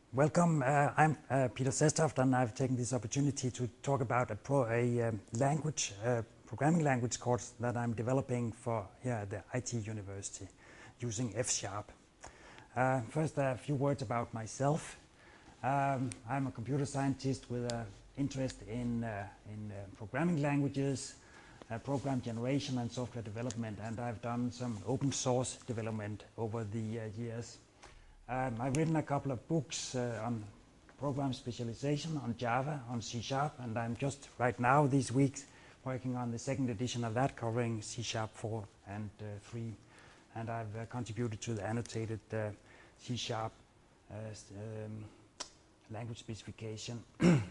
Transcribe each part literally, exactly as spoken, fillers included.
welcome. Uh, I'm uh, Peter Sestoft, and I've taken this opportunity to talk about a, pro, a um, language, uh, programming language course that I'm developing for here at the I T University using F sharp. Uh, first, a few words about myself. Um, I'm a computer scientist with an interest in, uh, in uh, programming languages, uh, program generation, and software development, and I've done some open source development over the uh, years. Um, I've written a couple of books uh, on program specialization, on Java, on C sharp, and I'm just right now, these weeks, working on the second edition of that, covering C sharp four and uh, three. And I've uh, contributed to the annotated uh, C sharp uh, um, language specification.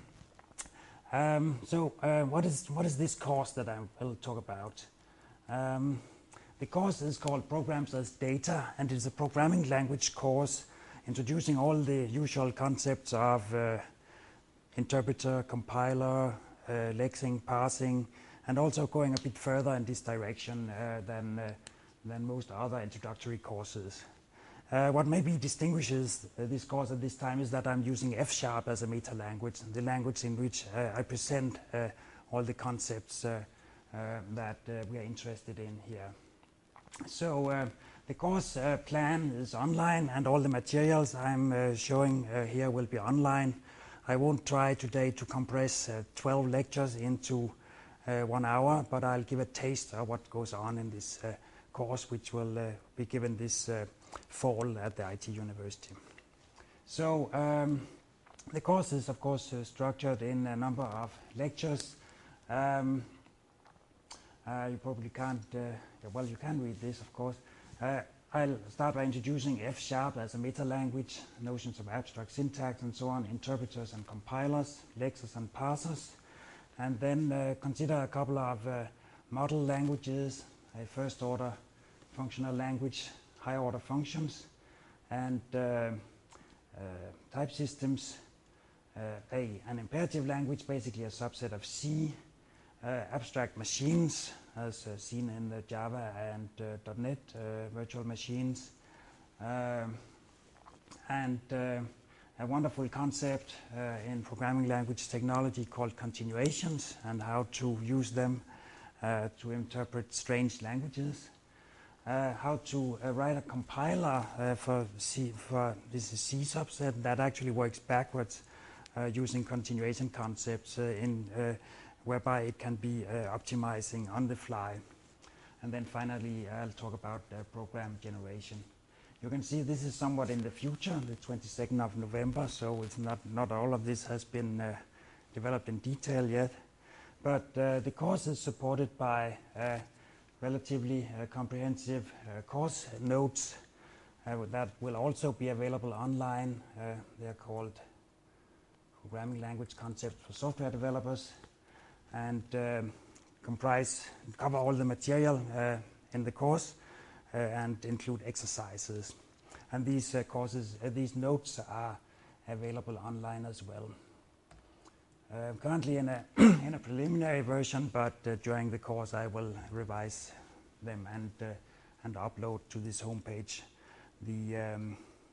um, so, uh, what is what is this course that I will talk about? Um, the course is called Programs as Data, and it's a programming language course introducing all the usual concepts of uh, interpreter, compiler, uh, lexing, parsing, and also going a bit further in this direction uh, than uh, than most other introductory courses. Uh, what maybe distinguishes uh, this course at this time is that I'm using F sharp as a meta language, the language in which uh, I present uh, all the concepts uh, uh, that uh, we are interested in here. So uh, the course uh, plan is online, and all the materials I'm uh, showing uh, here will be online. I won't try today to compress uh, twelve lectures into uh, one hour, but I'll give a taste of what goes on in this uh, course, which will uh, be given this uh, fall at the I T University. So um, the course is, of course, uh, structured in a number of lectures. Um, uh, you probably can't, uh, yeah, well, you can read this, of course. Uh, I'll start by introducing F sharp as a meta language, notions of abstract syntax and so on, interpreters and compilers, lexers and parsers, and then uh, consider a couple of uh, model languages, a first order functional language, higher order functions, and uh, uh, type systems, uh, a, an imperative language, basically a subset of C, uh, abstract machines, as uh, seen in the Java and uh, .NET uh, virtual machines, uh, and uh, a wonderful concept uh, in programming language technology called continuations, and how to use them uh, to interpret strange languages. Uh, how to uh, write a compiler uh, for C, for this is C subset that actually works backwards uh, using continuation concepts uh, in uh, whereby it can be uh, optimizing on the fly. And then finally, I'll talk about uh, program generation. You can see this is somewhat in the future, the twenty-second of November, so it's not, not all of this has been uh, developed in detail yet. But uh, the course is supported by uh, relatively uh, comprehensive uh, course notes uh, that will also be available online. Uh, they're called Programming Language Concepts for Software Developers, and um, comprise, cover all the material uh, in the course uh, and include exercises. And these uh, courses, uh, these notes are available online as well. Uh, currently in a, in a preliminary version, but uh, during the course I will revise them and, uh, and upload to this homepage the, um,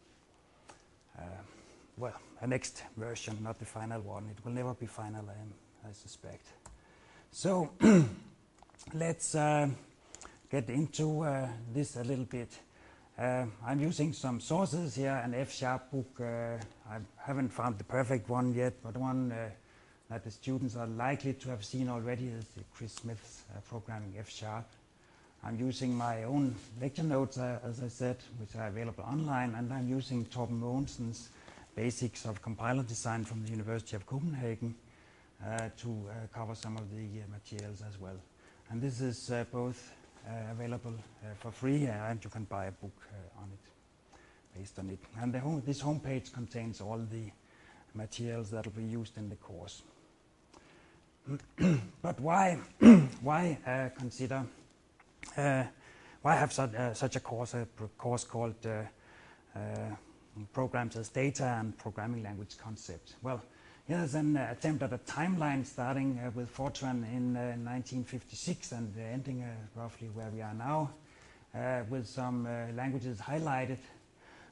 uh, well, a next version, not the final one. It will never be final, I, I suspect. So let's uh, get into uh, this a little bit. Uh, I'm using some sources here, an F sharp book. Uh, I haven't found the perfect one yet, but one uh, that the students are likely to have seen already is Chris Smith's uh, Programming F sharp. I'm using my own lecture notes, uh, as I said, which are available online, and I'm using Torben Mogensen's Basics of Compiler Design from the University of Copenhagen uh, to uh, cover some of the uh, materials as well. And this is uh, both uh, available uh, for free, uh, and you can buy a book uh, on it, based on it. And the home, this homepage contains all the materials that will be used in the course. But why, why uh, consider, uh, why have such, uh, such a course, a course called uh, uh, Programs as Data and Programming Language Concepts? Well, here's an uh, attempt at a timeline starting uh, with Fortran in uh, nineteen fifty-six and uh, ending uh, roughly where we are now, uh, with some uh, languages highlighted.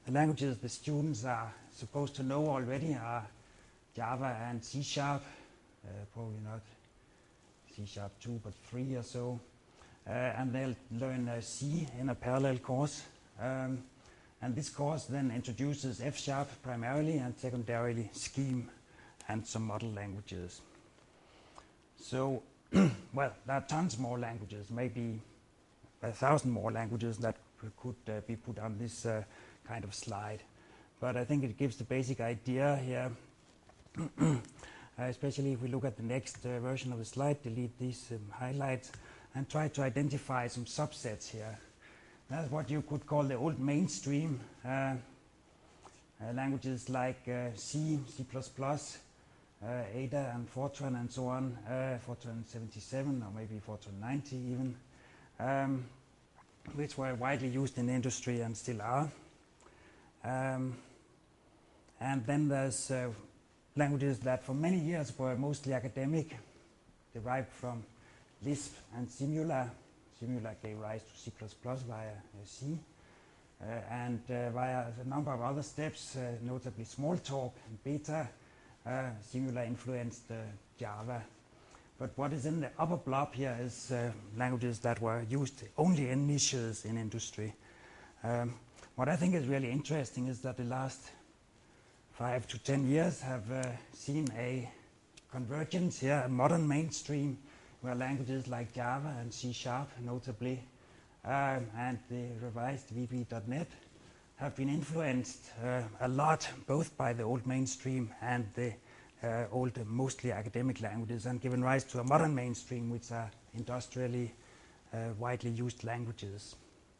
the languages the students are supposed to know already are Java and C Sharp, uh, probably not C Sharp two, but three or so. Uh, and they'll learn uh, C in a parallel course. Um, and this course then introduces F Sharp primarily and secondarily Scheme and some model languages. So, well, there are tons more languages, maybe a thousand more languages that could uh, be put on this uh, kind of slide. But I think it gives the basic idea here, uh, especially if we look at the next uh, version of the slide, delete these um, highlights, and try to identify some subsets here. That's what you could call the old mainstream uh, uh, languages like uh, C, C plus plus, uh, Ada and Fortran and so on, uh, Fortran seventy-seven or maybe Fortran ninety even, um, which were widely used in the industry and still are. Um, and then there's uh, languages that for many years were mostly academic, derived from Lisp and Simula. Simula gave rise to C plus plus via uh, C, uh, and uh, via a number of other steps, uh, notably Smalltalk and Beta, uh, Simula influenced uh, Java. But what is in the upper blob here is uh, languages that were used only in niches in industry. Um, what I think is really interesting is that the last five to ten years have uh, seen a convergence here, a modern mainstream, where languages like Java and C Sharp, notably, um, and the revised V B dot net have been influenced uh, a lot, both by the old mainstream and the uh, old, uh, mostly academic languages, and given rise to a modern mainstream, which are industrially uh, widely used languages.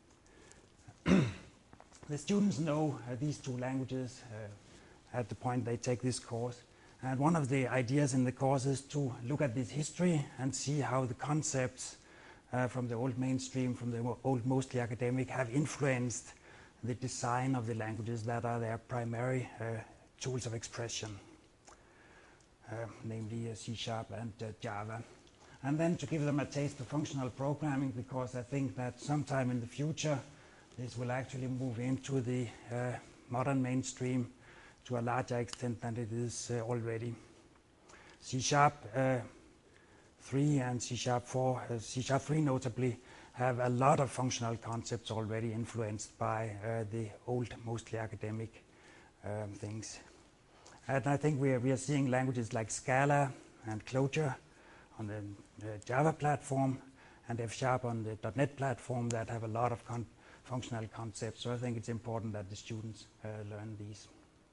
The students know uh, these two languages uh, at the point they take this course. And one of the ideas in the course is to look at this history and see how the concepts uh, from the old mainstream, from the old mostly academic, have influenced the design of the languages that are their primary uh, tools of expression, uh, namely uh, C Sharp and uh, Java. And then to give them a taste of functional programming, because I think that sometime in the future this will actually move into the uh, modern mainstream to a larger extent than it is uh, already. C Sharp uh, three and C Sharp four, uh, C Sharp three notably, have a lot of functional concepts already influenced by uh, the old, mostly academic um, things. And I think we are, we are seeing languages like Scala and Clojure on the uh, Java platform and F Sharp on the .NET platform that have a lot of con functional concepts. So I think it's important that the students uh, learn these.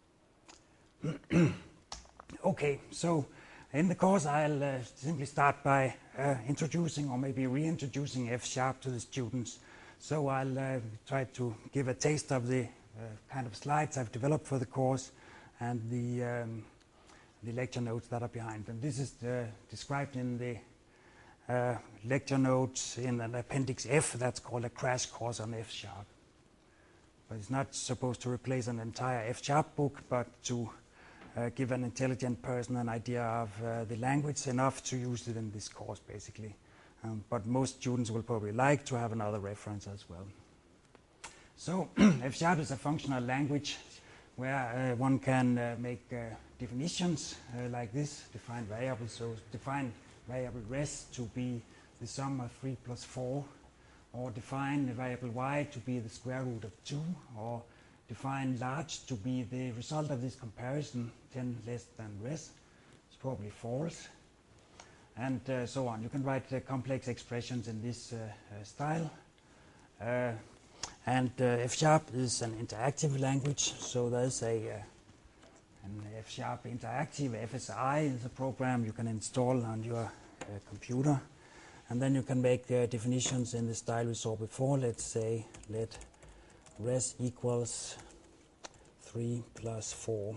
Okay, so in the course I'll uh, simply start by uh, introducing or maybe reintroducing F Sharp to the students. So I'll uh, try to give a taste of the uh, kind of slides I've developed for the course and the, um, the lecture notes that are behind them. This is uh, described in the uh, lecture notes in an appendix F that's called a crash course on F Sharp. But it's not supposed to replace an entire F Sharp book, but to Uh, give an intelligent person an idea of uh, the language enough to use it in this course, basically. Um, but most students will probably like to have another reference as well. So F Sharp is a functional language where uh, one can uh, make uh, definitions uh, like this, define variables. So define variable res to be the sum of three plus four, or define the variable y to be the square root of two, or define large to be the result of this comparison, ten less than res. It's probably false. And uh, so on. You can write uh, complex expressions in this uh, uh, style. Uh, and uh, F Sharp is an interactive language, so there's a uh, an F Sharp interactive F S I is a program you can install on your uh, computer. And then you can make uh, definitions in the style we saw before. Let's say let res equals three plus four.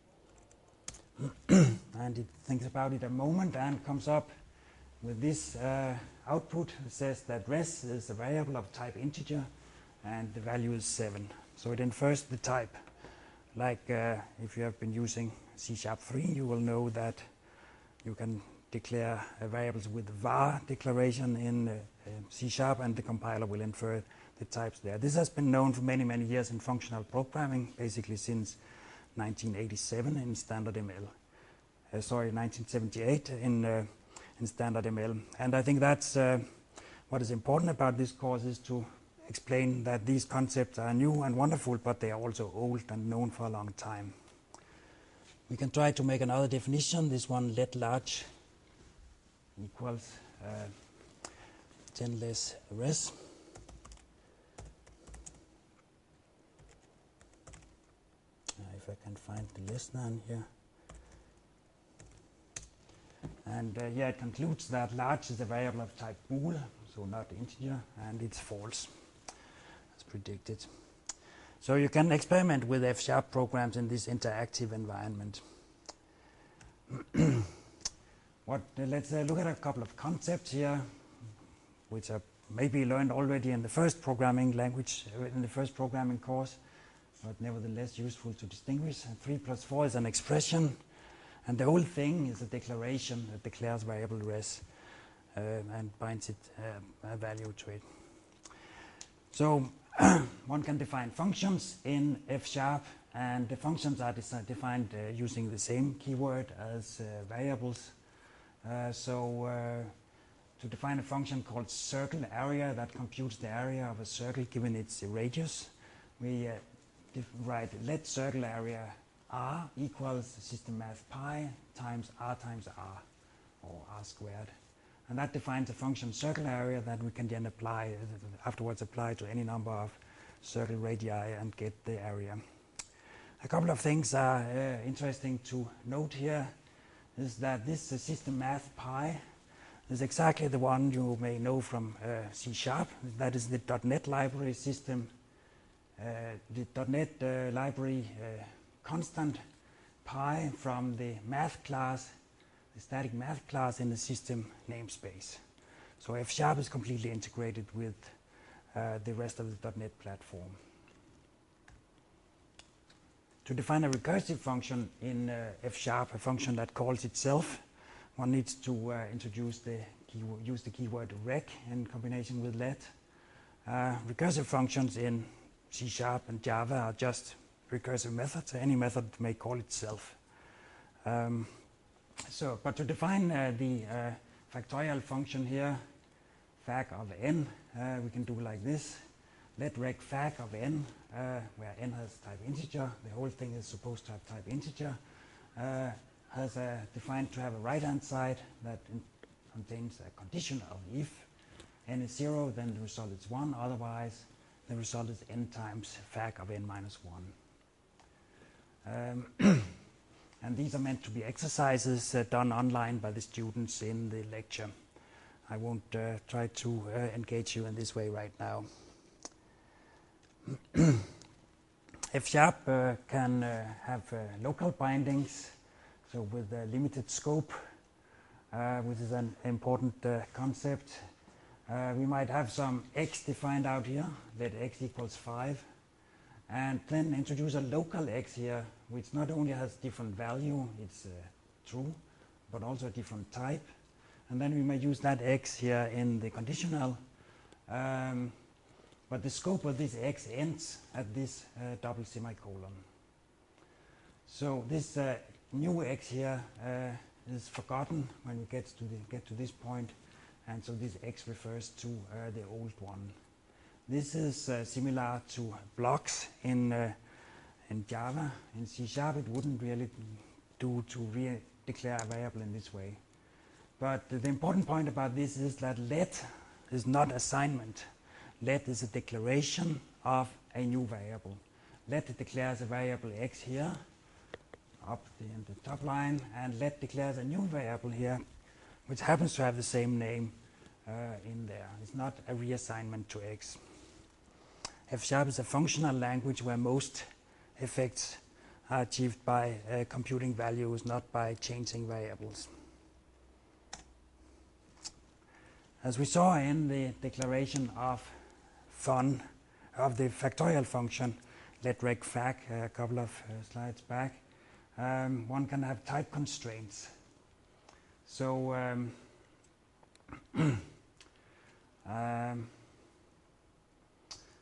And it thinks about it a moment and comes up with this uh, output. It says that res is a variable of type integer and the value is seven. So it infers the type. Like uh, if you have been using C Sharp three, you will know that you can declare uh, variables with var declaration in uh, uh, C Sharp, and the compiler will infer the types there. This has been known for many, many years in functional programming, basically since nineteen eighty-seven in standard M L. Uh, sorry, nineteen seventy-eight in, uh, in standard M L. And I think that's uh, what is important about this course, is to explain that these concepts are new and wonderful, but they are also old and known for a long time. We can try to make another definition. This one, let large equals uh, ten less res. Uh, if I can find the less than here. And uh, yeah, it concludes that large is a variable of type bool, so not integer, and it's false, as predicted. So you can experiment with F sharp programs in this interactive environment. What, uh, let's uh, look at a couple of concepts here, which are maybe learned already in the first programming language, uh, in the first programming course, but nevertheless useful to distinguish. And three plus four is an expression, and the whole thing is a declaration that declares variable res uh, and binds it uh, a value to it. So one can define functions in F sharp, and the functions are defined uh, using the same keyword as uh, variables. Uh, so uh, to define a function called circle area that computes the area of a circle given its radius, we uh, write let circle area r equals system math pi times r times r, or r squared. And that defines a function circle area that we can then apply, uh, afterwards apply to any number of circle radii and get the area. A couple of things are uh, interesting to note here, is that this uh, system math pi is exactly the one you may know from uh, C sharp. That is the .NET library system, uh, the .NET uh, library uh, constant pi from the math class, the static math class in the system namespace. So F sharp is completely integrated with uh, the rest of the .NET platform. To define a recursive function in uh, F sharp, a function that calls itself, one needs to uh, introduce the keyword, use the keyword rec in combination with let. Uh, recursive functions in C sharp and Java are just recursive methods. Any method may call itself. Um, so, but to define uh, the uh, factorial function here, fac of n, uh, we can do like this. Let rec fac of n, uh, where n has type integer, the whole thing is supposed to have type integer, uh, has uh, defined to have a right-hand side that contains a conditional. If n is zero, then the result is one, otherwise the result is n times fac of n minus one. Um, and these are meant to be exercises uh, done online by the students in the lecture. I won't uh, try to uh, engage you in this way right now. F sharp uh, can uh, have uh, local bindings, so with a limited scope, uh, which is an important uh, concept. Uh, we might have some x defined out here, let x equals five, and then introduce a local x here, which not only has different value, it's uh, true, but also a different type. And then we may use that x here in the conditional. Um, But the scope of this x ends at this uh, double semicolon. So this uh, new x here uh, is forgotten when we get to the, get to this point, and so this x refers to uh, the old one. This is uh, similar to blocks in uh, in Java. In C sharp, it wouldn't really do to re declare a variable in this way. But uh, the important point about this is that let is not assignment. Let is a declaration of a new variable. Let declares a variable x here, up the, in the top line, and let declares a new variable here, which happens to have the same name uh, in there. It's not a reassignment to x. F sharp is a functional language where most effects are achieved by uh, computing values, not by changing variables. As we saw in the declaration of fun of the factorial function, let rec fac, a couple of uh, slides back, um, one can have type constraints. So um, um,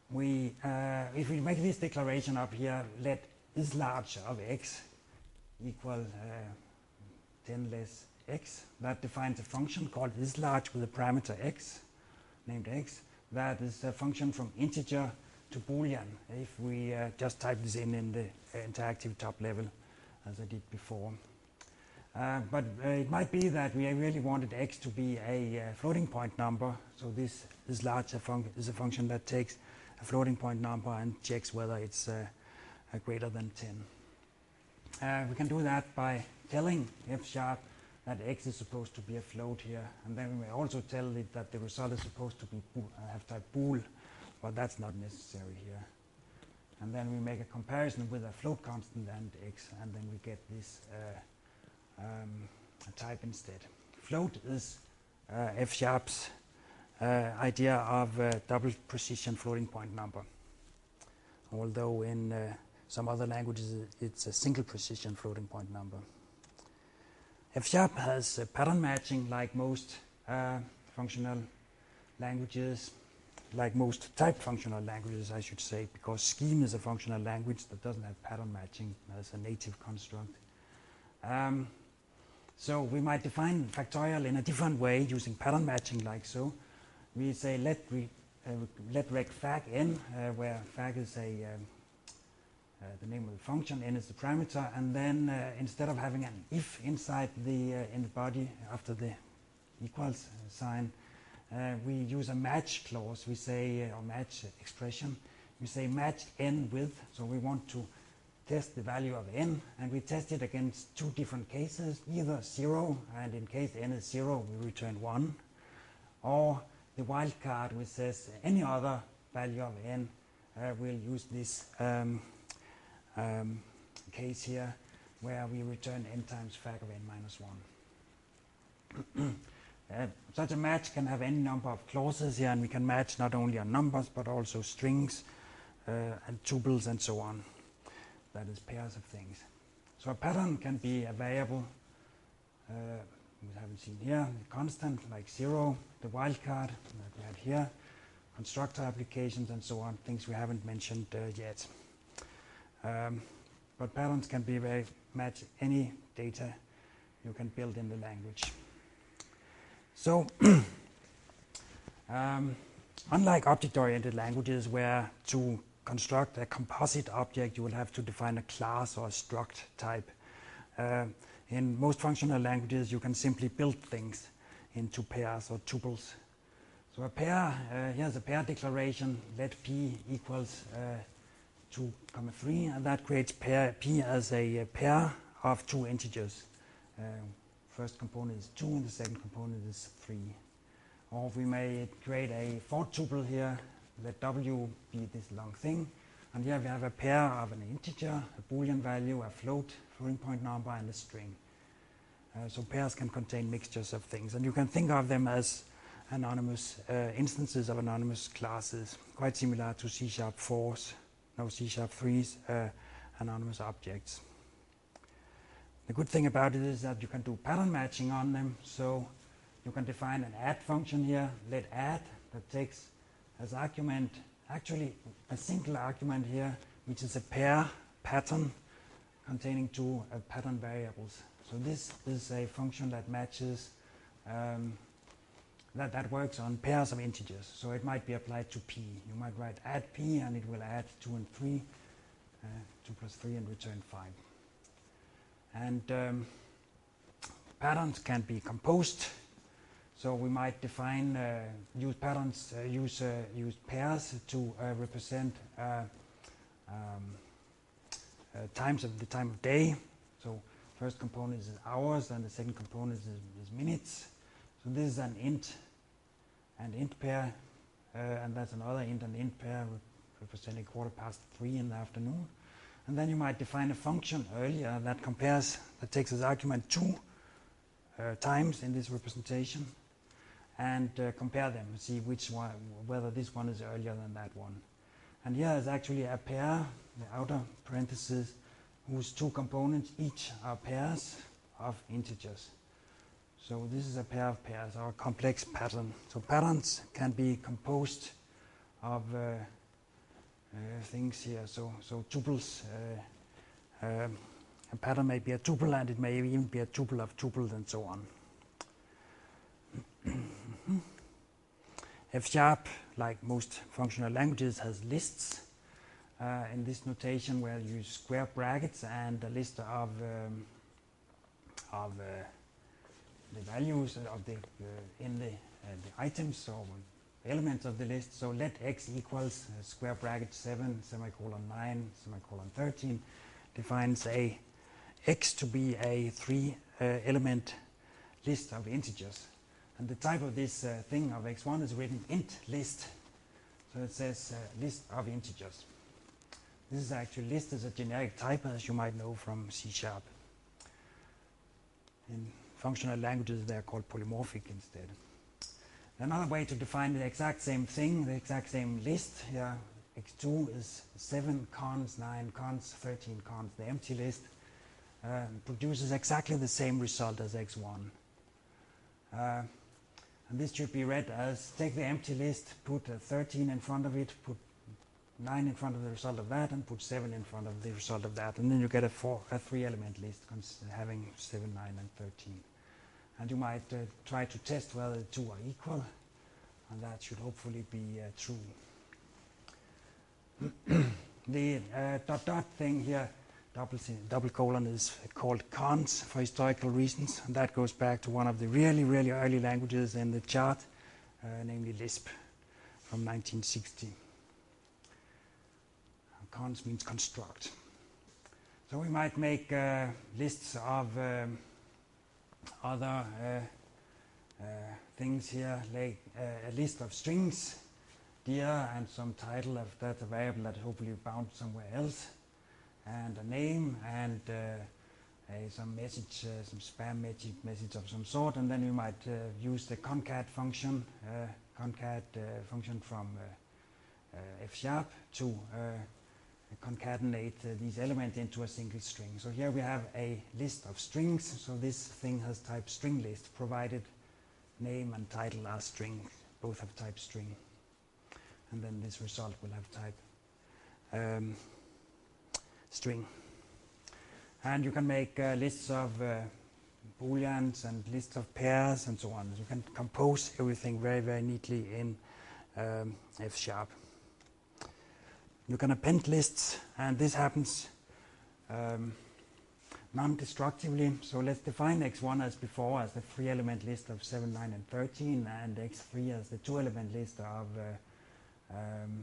we, uh, if we make this declaration up here, let is large of x equal uh, ten less x, that defines a function called is large with a parameter x, named x. That is a function from integer to Boolean, if we uh, just type this in in the uh, interactive top level, as I did before. Uh, but uh, it might be that we really wanted x to be a uh, floating point number, so this is large a is a function that takes a floating point number and checks whether it's uh, uh, greater than ten. Uh, we can do that by telling F sharp that x is supposed to be a float here, and then we may also tell it that the result is supposed to be bool, uh, have type bool, but that's not necessary here. And then we make a comparison with a float constant and x, and then we get this uh, um, type instead. Float is uh, F sharp's uh, idea of a double precision floating point number, although in uh, some other languages it's a single precision floating point number. F sharp has uh, pattern matching like most uh, functional languages, like most type functional languages, I should say, because Scheme is a functional language that doesn't have pattern matching as a native construct. Um, so we might define factorial in a different way using pattern matching like so. We say let, re, uh, let rec fag n, uh, where fag is a um, Uh, the name of the function, n is the parameter, and then uh, instead of having an if inside the uh, in the body after the equals sign, uh, we use a match clause. We say, uh, or match expression, we say match n with, so we want to test the value of n, and we test it against two different cases, either zero, and in case n is zero, we return one, or the wildcard, which says any other value of n, uh, we'll use this um, Um, case here where we return n times fag of n minus one. uh, such a match can have any number of clauses here, and we can match not only on numbers but also strings uh, and tuples and so on. That is pairs of things. So a pattern can be a variable uh, we haven't seen here, the constant like zero, the wildcard that we had here, constructor applications and so on, things we haven't mentioned uh, yet. Um, but patterns can be very match any data you can build in the language. So, um, unlike object-oriented languages where to construct a composite object you will have to define a class or a struct type, uh, in most functional languages you can simply build things into pairs or tuples. So a pair, uh, here's a pair declaration, let p equals uh, two comma three, and that creates pair p as a, a pair of two integers. Uh, first component is two and the second component is three. Or we may create a fourth tuple here, let w be this long thing, and here we have a pair of an integer, a Boolean value, a float, floating point number, and a string. Uh, so pairs can contain mixtures of things, and you can think of them as anonymous uh, instances of anonymous classes, quite similar to C sharp four's, no C sharp three's uh, anonymous objects. The good thing about it is that you can do pattern matching on them, so you can define an add function here, let add, that takes as argument actually a single argument here, which is a pair pattern containing two uh, pattern variables. So this is a function that matches, um, that, that works on pairs of integers. So it might be applied to p. You might write add p and it will add two and three, uh, two plus three and return five. And um, patterns can be composed. So we might define, uh, use patterns, uh, use, uh, use pairs to uh, represent uh, um, uh, times of the time of day. So first component is hours and the second component is, is minutes. So this is an int and int pair, uh, and that's another int and int pair representing quarter past three in the afternoon. And then you might define a function earlier that compares, that takes as argument two uh, times in this representation, and uh, compare them, see which one, whether this one is earlier than that one. And here is actually a pair, the outer parentheses, whose two components each are pairs of integers. So this is a pair of pairs, or a complex pattern. So patterns can be composed of uh, things here. So, so tuples, uh, uh, a pattern may be a tuple, and it may even be a tuple of tuples, and so on. F sharp, like most functional languages, has lists uh, in this notation where you use square brackets and a list of um, of uh, the values of the uh, in the uh, the items, so elements of the list. So let x equals uh, square bracket seven semicolon nine semicolon thirteen defines a x to be a three uh, element list of integers. And the type of this uh, thing of x one is written int list. So it says uh, list of integers. This is actually list as a generic type, as you might know from C sharp. In functional languages, they are called polymorphic instead. Another way to define the exact same thing, the exact same list here, x two is seven cons, nine cons, thirteen cons, the empty list, uh, produces exactly the same result as x one. Uh, and this should be read as take the empty list, put uh, thirteen in front of it, put nine in front of the result of that, and put seven in front of the result of that, and then you get a four, a three-element list having seven, nine, and thirteen. And you might uh, try to test whether the two are equal, and that should hopefully be uh, true. The uh, dot dot thing here, double, double colon, is called cons for historical reasons, and that goes back to one of the really, really early languages in the chart, uh, namely Lisp from nineteen sixty. Cons means construct. So we might make uh, lists of um, other uh, uh, things here, like uh, a list of strings, dear, and some title of that variable that hopefully bound somewhere else, and a name, and uh, a, some message, uh, some spam message, message of some sort, and then we might uh, use the concat function, uh, concat uh, function from uh, uh, F sharp to uh, concatenate uh, these elements into a single string. So here we have a list of strings. So this thing has type string list, provided name and title are string, both have type string. And then this result will have type um, string. And you can make uh, lists of uh, booleans and lists of pairs and so on. You can compose everything very, very neatly in um, F sharp. You can append lists, and this happens um, non-destructively. So let's define x one as before, as the three-element list of seven, nine, and thirteen, and x three as the two-element list of uh, um,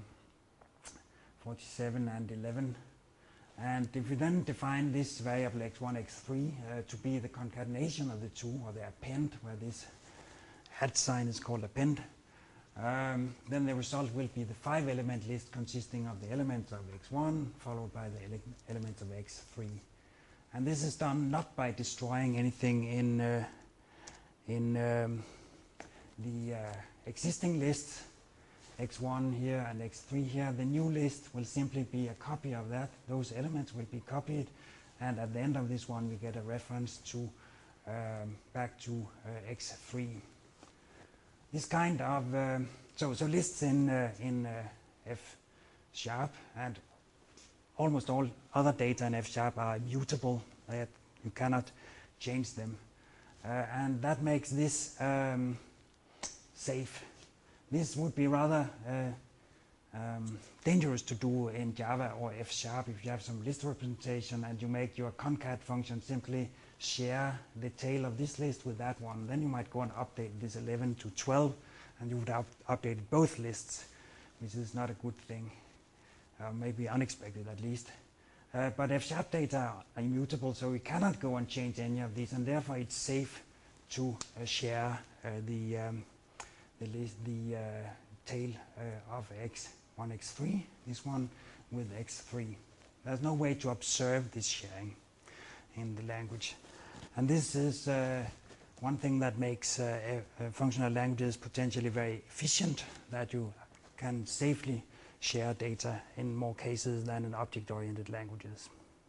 forty-seven and eleven. And if we then define this variable x one, x three uh, to be the concatenation of the two, or the append, where this at sign is called append, Um, then the result will be the five-element list consisting of the elements of x one followed by the ele elements of x three. And this is done not by destroying anything in, uh, in um, the uh, existing list, x one here and x three here. The new list will simply be a copy of that. Those elements will be copied, and at the end of this one we get a reference to um, back to uh, x three. This kind of um, so so lists in uh, in uh, F sharp and almost all other data in F sharp are immutable. Uh, you cannot change them, uh, and that makes this um, safe. This would be rather uh, um, dangerous to do in Java or F sharp if you have some list representation and you make your concat function simply share the tail of this list with that one. Then you might go and update this eleven to twelve, and you would have updated both lists, which is not a good thing, uh, maybe unexpected at least. Uh, but F sharp data are immutable, so we cannot go and change any of these, and therefore it's safe to uh, share uh, the um, the, list, the uh, tail uh, of x one, x three, this one with x three. There's no way to observe this sharing in the language. And this is uh, one thing that makes uh, uh, functional languages potentially very efficient, that you can safely share data in more cases than in object-oriented languages.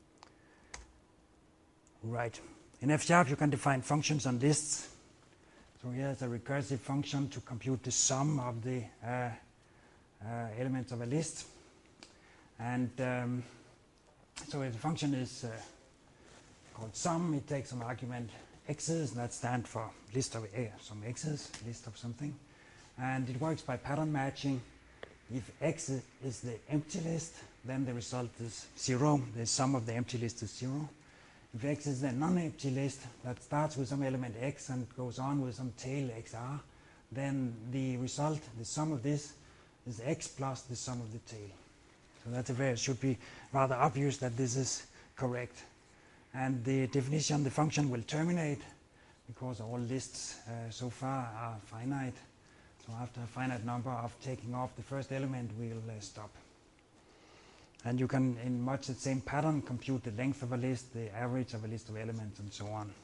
Right. In F sharp you can define functions on lists. So here's a recursive function to compute the sum of the uh, uh, elements of a list. And um, so the function is uh, called sum. It takes some argument x's, and that stands for list of uh, some x's, list of something. And it works by pattern matching. If x is the empty list, then the result is zero. The sum of the empty list is zero. If x is the non-empty list that starts with some element x and goes on with some tail xr, then the result, the sum of this, is x plus the sum of the tail. So that's a very, it should be rather obvious that this is correct. And the definition, the function will terminate because all lists uh, so far are finite. So after a finite number of taking off the first element, we'll uh, stop. And you can, in much the same pattern, compute the length of a list, the average of a list of elements, and so on.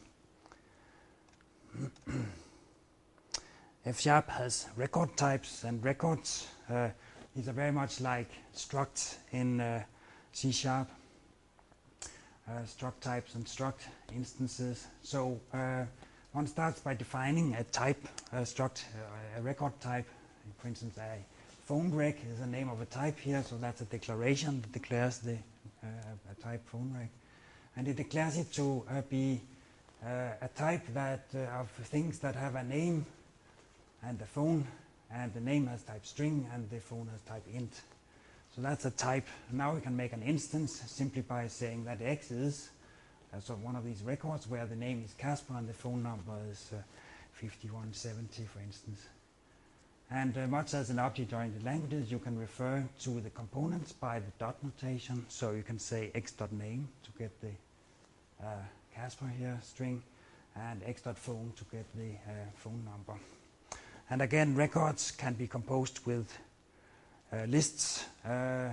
F sharp has record types, and records uh, these are very much like structs in uh, C sharp. Uh, struct types and struct instances. So uh, one starts by defining a type, a struct, uh, a record type. For instance, a phone rec is the name of a type here, so that's a declaration that declares the uh, a type phone rec, and it declares it to uh, be uh, a type that uh, of things that have a name and a phone, and the name has type string and the phone has type int. So that's a type. Now we can make an instance simply by saying that x is uh, so one of these records where the name is Casper and the phone number is uh, fifty-one seventy, for instance. And uh, much as an object-oriented languages, you can refer to the components by the dot notation. So you can say x.name to get the uh, Casper here string, and x.phone to get the uh, phone number. And again, records can be composed with uh, lists, uh,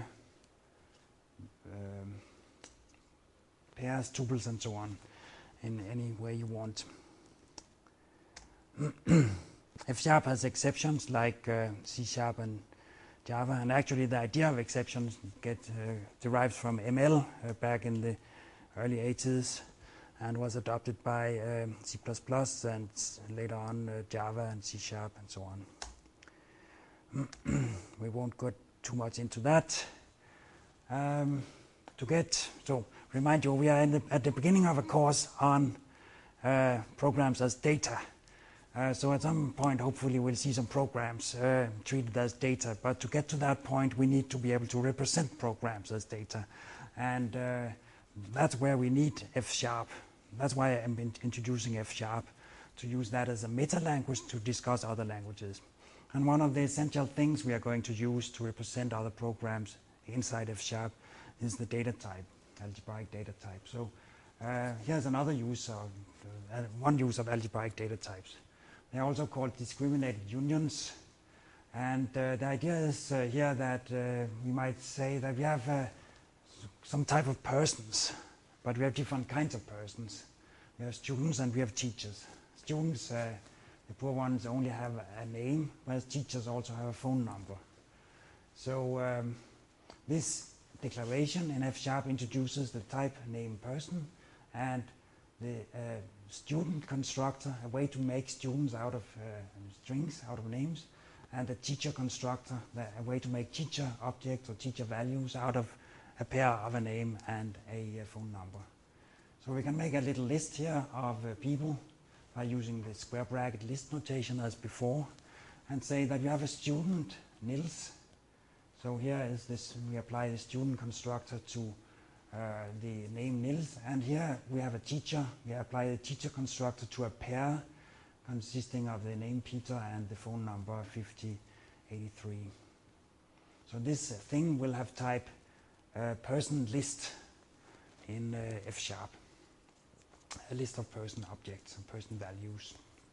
um, pairs, tuples, and so on, in any way you want. F sharp has exceptions like uh, C sharp and Java, and actually the idea of exceptions get uh, derives from M L uh, back in the early eighties, and was adopted by um, C plus plus and later on uh, Java and C sharp and so on. We won't go too much into that. Um, to get, so remind you, we are in the, at the beginning of a course on uh, programs as data. Uh, so at some point, hopefully, we'll see some programs uh, treated as data. But to get to that point, we need to be able to represent programs as data. And uh, that's where we need F sharp. That's why I'm in introducing F sharp, to use that as a meta language to discuss other languages. And one of the essential things we are going to use to represent other programs inside F sharp is the data type, algebraic data type. So uh, here's another use of, uh, one use of algebraic data types. They're also called discriminated unions. And uh, the idea is uh, here that uh, we might say that we have uh, some type of persons, but we have different kinds of persons. We have students and we have teachers. Students, uh, the poor ones, only have a name, whereas teachers also have a phone number. So um, this declaration in F sharp introduces the type name person and the uh, student constructor, a way to make students out of uh, strings, out of names, and the teacher constructor, the, a way to make teacher objects or teacher values out of a pair of a name and a uh, phone number. So we can make a little list here of uh, people by using the square bracket list notation as before, and say that you have a student, Nils. So here is this, we apply the student constructor to uh, the name Nils, and here we have a teacher. We apply the teacher constructor to a pair consisting of the name Peter and the phone number fifty eighty-three. So this uh, thing will have type uh, person list in uh, F sharp, a list of person objects and person values.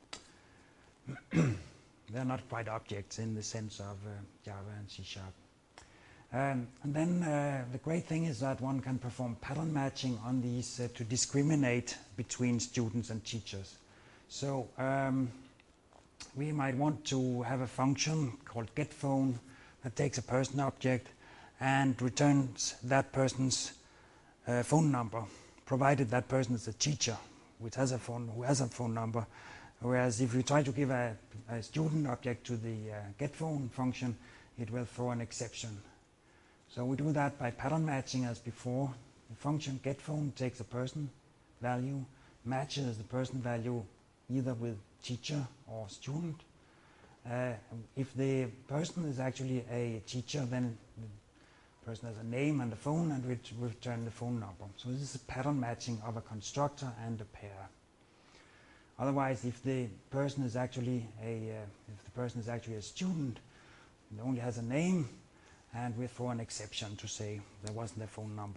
They're not quite objects in the sense of uh, Java and C sharp. Um, and then uh, the great thing is that one can perform pattern matching on these uh, to discriminate between students and teachers. So um, we might want to have a function called getPhone that takes a person object and returns that person's uh, phone number, provided that person is a teacher, which has a phone, who has a phone number. Whereas if you try to give a, a student object to the uh, getPhone function, it will throw an exception. So we do that by pattern matching as before. The function getPhone takes a person value, matches the person value either with teacher or student. Uh, if the person is actually a teacher, then the person has a name and a phone, and we return the phone number. So this is a pattern matching of a constructor and a pair. Otherwise, if the person is actually a uh, if the person is actually a student, it only has a name, and we throw an exception to say there wasn't a phone number.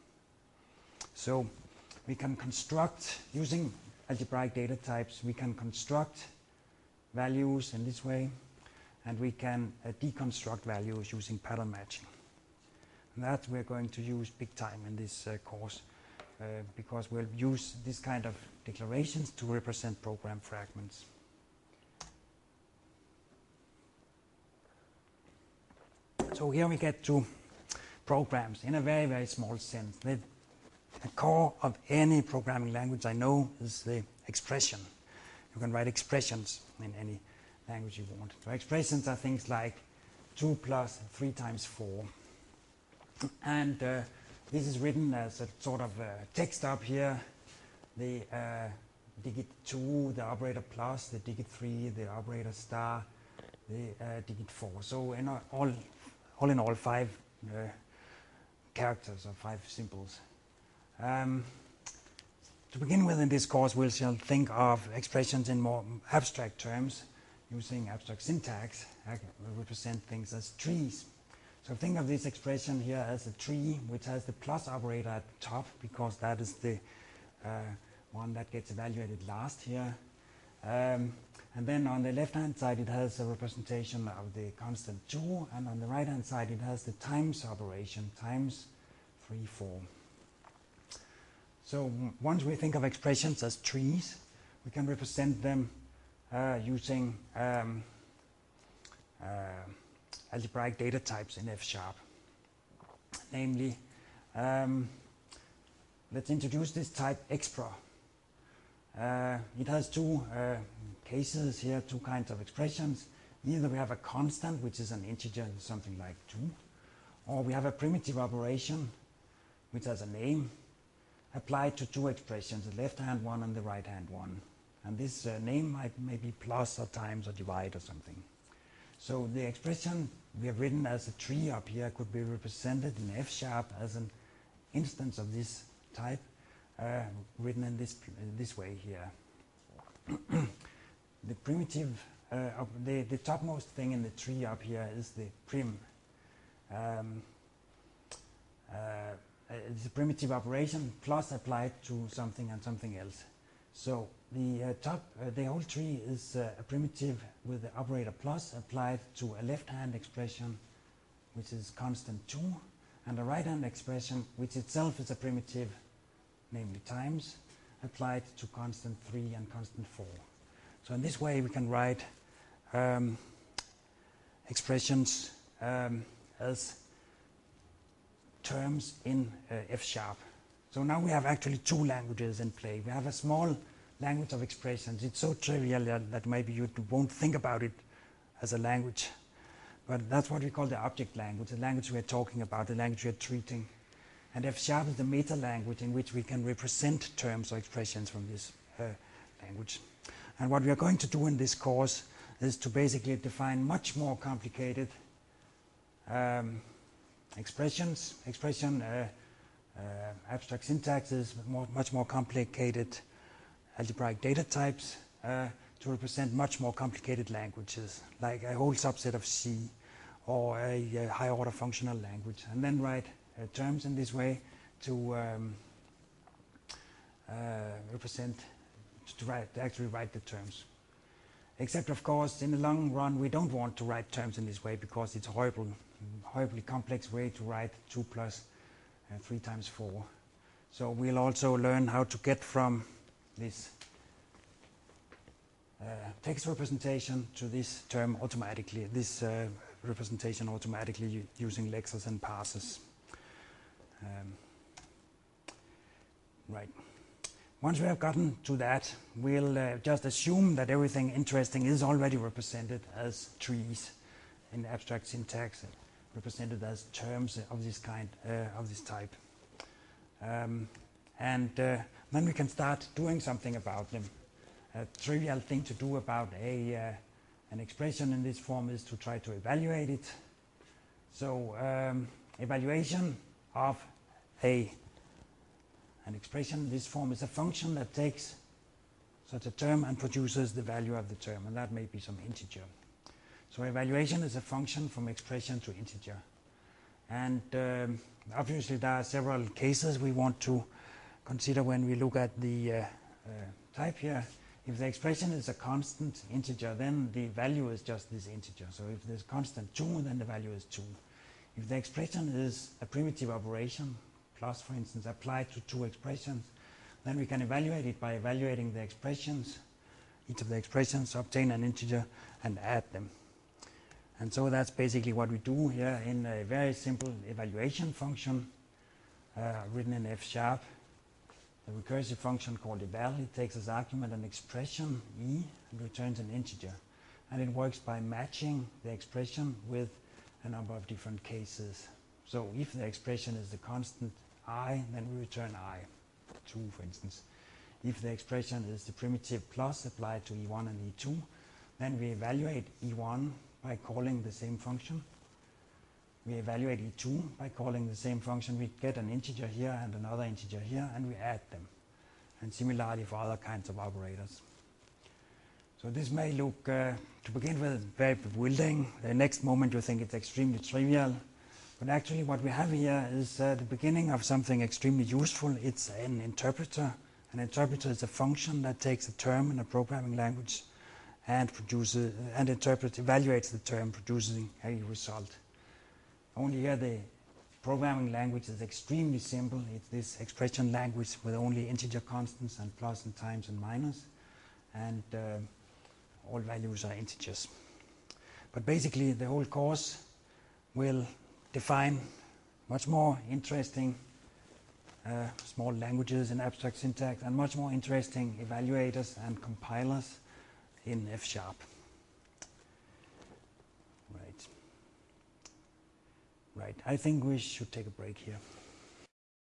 So we can construct, using algebraic data types, we can construct values in this way, and we can uh, deconstruct values using pattern matching. And that we're going to use big time in this uh, course, uh, because we'll use this kind of declarations to represent program fragments. So here we get to programs in a very, very small sense. The, the core of any programming language I know is the expression. You can write expressions in any language you want. So expressions are things like two plus three times four. And uh, this is written as a sort of uh, text up here. The uh, digit two, the operator plus, the digit three, the operator star, the uh, digit four. So in all, all in all, five uh, characters or five symbols. Um, to begin with in this course, we shall think of expressions in more abstract terms, using abstract syntax. I represent things as trees. So think of this expression here as a tree, which has the plus operator at the top, because that is the uh, one that gets evaluated last here. Um, and then on the left-hand side, it has a representation of the constant two, and on the right-hand side, it has the times operation, times three, four. So once we think of expressions as trees, we can represent them uh, using um, uh, algebraic data types in F sharp. Namely, um, let's introduce this type expr. Uh, it has two uh, cases here, two kinds of expressions. Either we have a constant, which is an integer, something like two, or we have a primitive operation, which has a name, applied to two expressions, the left-hand one and the right-hand one. And this uh, name might maybe plus or times or divide or something. So the expression we have written as a tree up here could be represented in F sharp as an instance of this type, uh, written in this in this way here. The primitive, uh, of the, the topmost thing in the tree up here is the prim. Um, uh, it's a primitive operation plus applied to something and something else. So the uh, top, uh, the whole tree is uh, a primitive with the operator plus applied to a left-hand expression, which is constant two, and a right-hand expression, which itself is a primitive, namely times, applied to constant three and constant four. So in this way, we can write um, expressions um, as terms in uh, F sharp. So now we have actually two languages in play. We have a small language of expressions. It's so trivial that, that maybe you won't think about it as a language. But that's what we call the object language, the language we're talking about, the language we're treating. And F sharp is the meta language in which we can represent terms or expressions from this uh, language. And what we are going to do in this course is to basically define much more complicated um, expressions. Expression uh, uh, abstract syntax is more, much more complicated algebraic data types uh, to represent much more complicated languages, like a whole subset of C or a, a higher order functional language, and then write uh, terms in this way to um, uh, represent, to, write, to actually write the terms. Except, of course, in the long run, we don't want to write terms in this way because it's a horrible, horribly complex way to write two plus uh, three times four. So we'll also learn how to get from this uh, text representation to this term automatically, this uh, representation automatically using lexers and parsers. Um, right. Once we have gotten to that, we'll uh, just assume that everything interesting is already represented as trees in abstract syntax, represented as terms of this kind, uh, of this type. Um, and uh, then we can start doing something about them. A trivial thing to do about a, uh, an expression in this form is to try to evaluate it. So um, evaluation of a, an expression in this form is a function that takes such a term and produces the value of the term, and that may be some integer. So evaluation is a function from expression to integer. And um, obviously there are several cases we want to consider when we look at the uh, uh, type here. If the expression is a constant integer, then the value is just this integer. So if there's constant two, then the value is two. If the expression is a primitive operation, plus for instance applied to two expressions, then we can evaluate it by evaluating the expressions, each of the expressions, obtain an integer and add them. And so that's basically what we do here in a very simple evaluation function uh, written in F sharp. The recursive function called eval, it takes as argument an expression e and returns an integer. And it works by matching the expression with a number of different cases. So if the expression is the constant I, then we return I. two, for instance. If the expression is the primitive plus applied to E one and E two, then we evaluate E one by calling the same function. We evaluate E two by calling the same function. We get an integer here and another integer here, and we add them. And similarly for other kinds of operators. So this may look, uh, to begin with, very bewildering. The next moment you think it's extremely trivial. But actually what we have here is uh, the beginning of something extremely useful. It's an interpreter. An interpreter is a function that takes a term in a programming language and produces and interprets, evaluates the term, producing a result. Only here the programming language is extremely simple. It's this expression language with only integer constants and plus and times and minus, and uh, all values are integers. But basically the whole course will define much more interesting uh, small languages in abstract syntax and much more interesting evaluators and compilers in F sharp. Right. Right. I think we should take a break here.